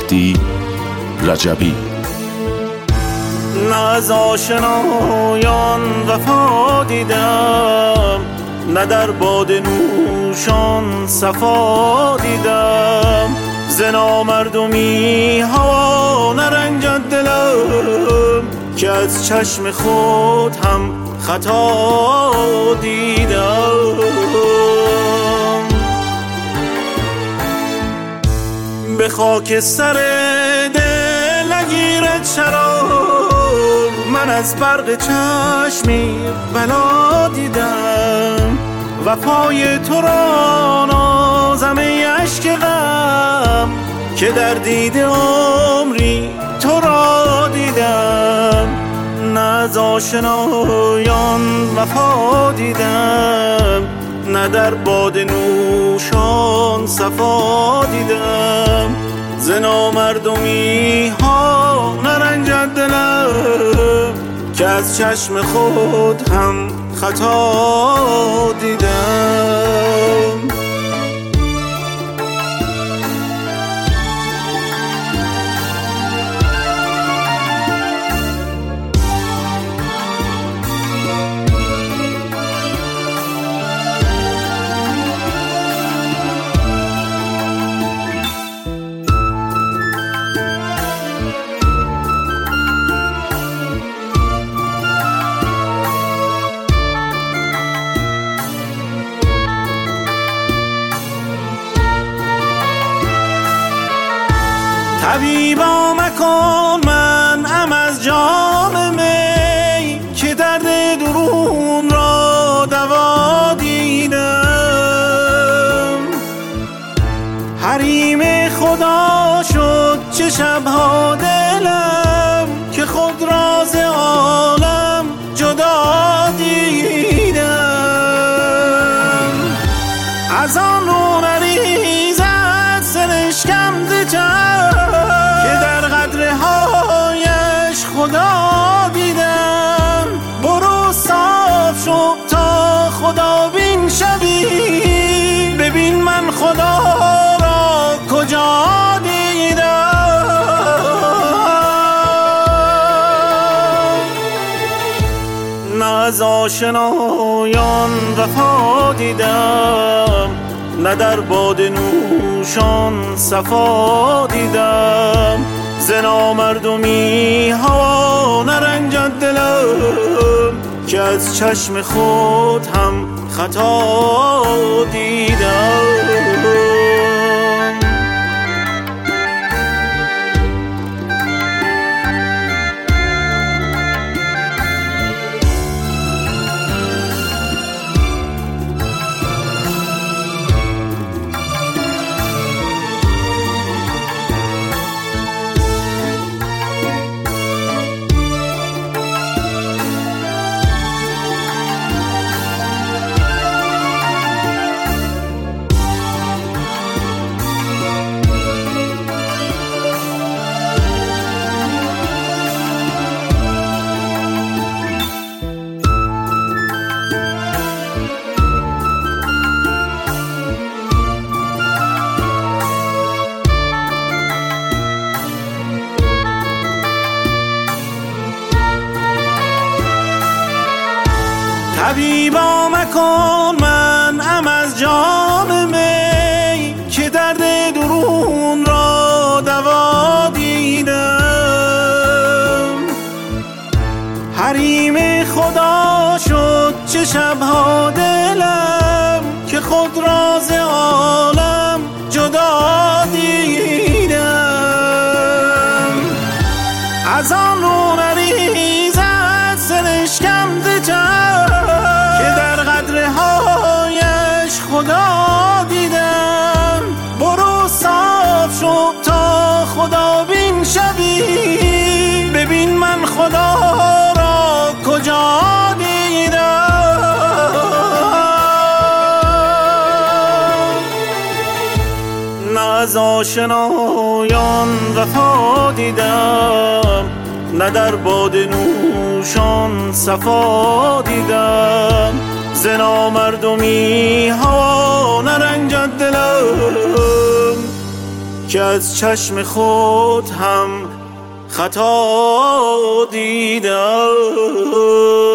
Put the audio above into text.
مهدی رجبی. نه از آشنایان وفا دیدم، نه در باده نوشان صفا دیدم. ز نامردمی هوا نرنجد دلم، که از چشم خود هم خطا دیدم. به خاک سر دل نگیرد شراب، من از برق چشمی بلا دیدم. وفای تو را نازم ای اشک غم، که در دید عمری تو را دیدم. نه از آشنایان وفا دیدم، نه در باده نوشان صفا دیدم. ز نامردمی ها نرنجد دلم، که از چشم خود هم خطا دیدم. طبیبا مکن منعم از جام می، که درد درون را دوا دیدم. حریم خدا شد چه شبها دلم، که خود را ز عالم جدا دیدم. از آن رو نریزد سرشکم ز چشم، که در قدرهایش خدا دیدم. برو صاف شو تا خدا بین شوی، ببین من خدا را کجا دیدم. نه از آشنایان وفا دیدم، نه در باده نوشان صفا دیدم. ز نامردمی هوا نرنجد دلم، که از چشم خود هم خطا دیدم. طبیبا مکن منعم از جام می، که درد درون را دوا دیدم. حریم خدا شد چه شبها دلم، که خود را ز عالم جدا دیدم. از آن رو نریزد سرشکم ز چشم، که در قدرهایش خدا دیدم. برو صاف شو تا خدا بین شوی، ببین من خدا را کجا دیدم. نه از آشنایان وفا دیدم، نه در باده نوشان صفا دیدم. ز نامردمی هوا نرنجد دلم، که از چشم خود هم خطا دیدم.